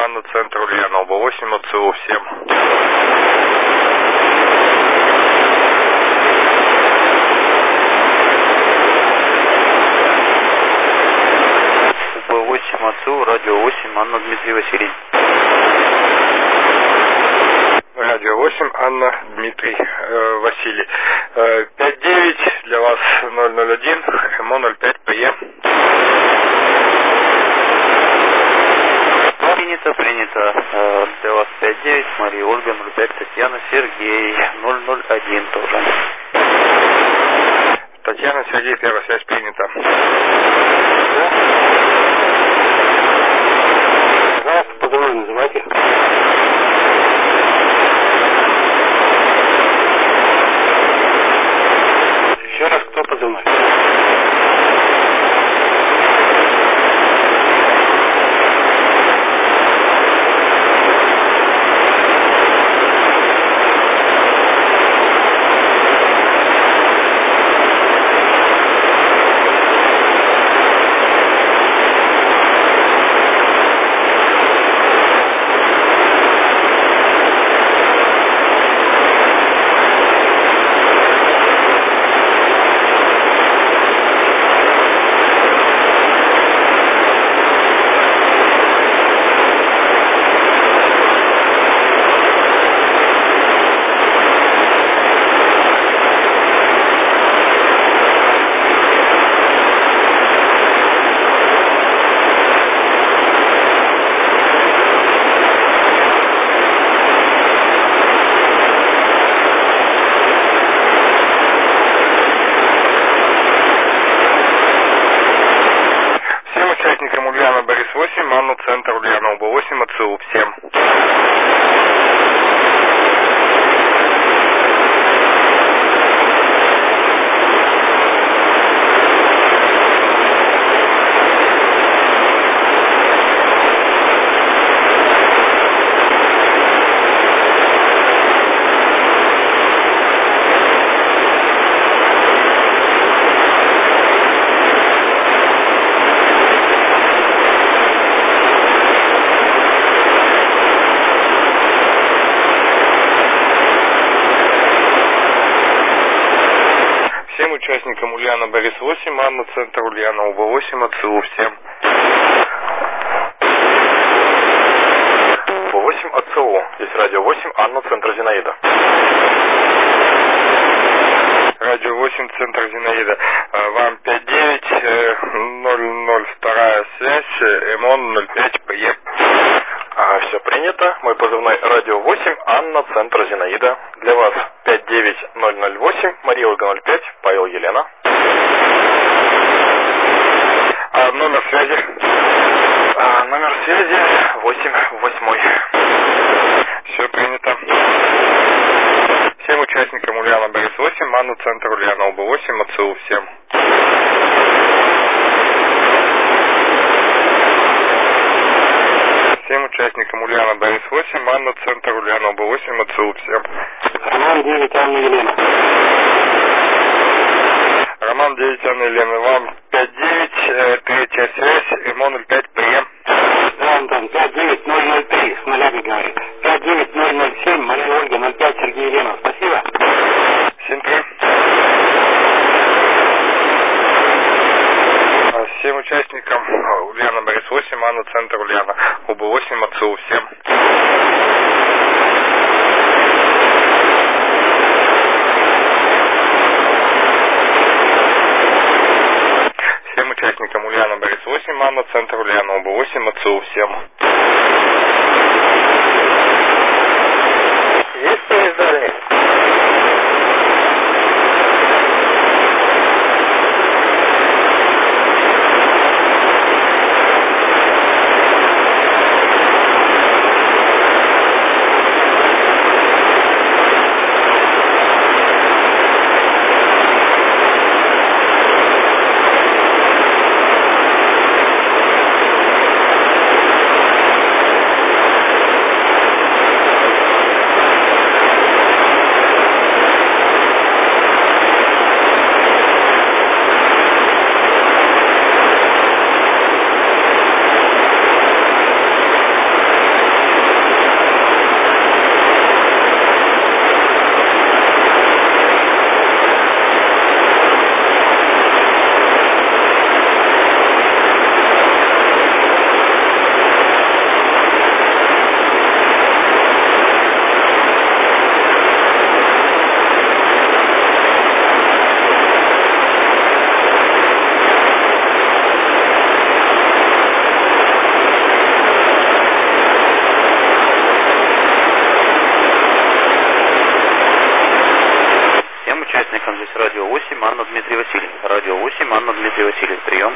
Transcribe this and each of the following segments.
Анна, центр Ульянова, 8 ОЦУ, всем. УБ-8 ОЦУ, радио 8, Анна, Дмитрий, Василий. Радио 8, Анна, Дмитрий, Василий. 5-9, для вас 001, МО 05, ПЕ. Принято. Для вас 5-9, Мария, Ольга, 05, Татьяна, Сергей, 001 тоже. Татьяна, Сергей, первая связь принята. Пожалуйста, по домой называйте. Еще раз, кто позывной? Анна, центр Ульянова, 8 ОЦУ, всем. Участникам Ульяна, Борис 8, Анна, центр Ульянова, 8 ОЦУ, всем. 8 ОЦУ, здесь радио 8, Анна, центр Зинаида. Радио 8, центр Зинаида. Вам 5-9, 002 связь, МОН 05, ПЕ. Все принято. Мой позывной радио 8, Анна, центр Зинаида. Для вас 59008, Мария, Ольга 05, Павел, Елена. Номер связи? Номер связи 88. Все принято. Всем участникам Ульяна, Борис 8, Анна, центр Ульянова, 8 ОЦУ, всем. Всем участникам Ульяна, Борис 8, Анна, центр Ульянова, 8 ОЦУ, всем. Роман 9, Анна, Елена. Роман 9, Анна, Елена. Вам 5-9, третья связь, МО 05, ПЕ. Да, Антон, 59003, с нулями говорит. 59007, Мария, Ольга 05, Сергей, Елена. Спасибо. 7-3. Всем участникам Ульяна, Борис 8, Анна, центр Ульяна, УБ-8, ОЦУ, всем. Всем участникам Ульяна, Борис 8, Анна, центр Ульяна, УБ-8, ОЦУ, всем. Есть связь дальняя? слушаем. Здесь радио 8, Анна, Дмитрий Васильев. Радио 8, Анна, Дмитрий Васильев. Прием.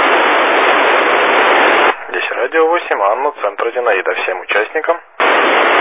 Радио 8, Анна, центр Зинаида. Всем участникам.